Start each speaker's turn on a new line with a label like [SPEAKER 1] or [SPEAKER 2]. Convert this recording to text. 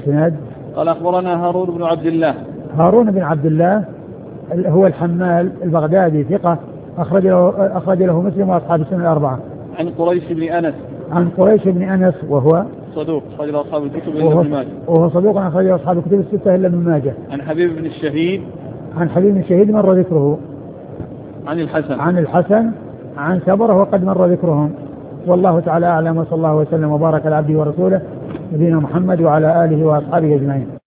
[SPEAKER 1] الإسناد.
[SPEAKER 2] قال أخبرنا هارون بن عبد الله.
[SPEAKER 1] هارون بن عبد الله هو الحمال البغدادي ثقة أخرج له مسلم وأصحاب السنن الأربعة.
[SPEAKER 2] عن قريش بن أنس.
[SPEAKER 1] عن قريش بن أنس وهو
[SPEAKER 2] صدوق أخرج أصحاب الكتب إلا ابن ماجه.
[SPEAKER 1] وهو صدوق أخرج أصحاب الكتب الستة إلا ابن ماجه.
[SPEAKER 2] عن حبيب بن الشهيد.
[SPEAKER 1] عن حبيب بن الشهيد مر ذكره.
[SPEAKER 2] عن الحسن.
[SPEAKER 1] عن الحسن عن سبرة وقد مر ذكرهم. والله تعالى أعلم، وصلى الله وسلم وبارك على عبده ورسوله نبينا محمد وعلى آله وأصحابه أجمعين.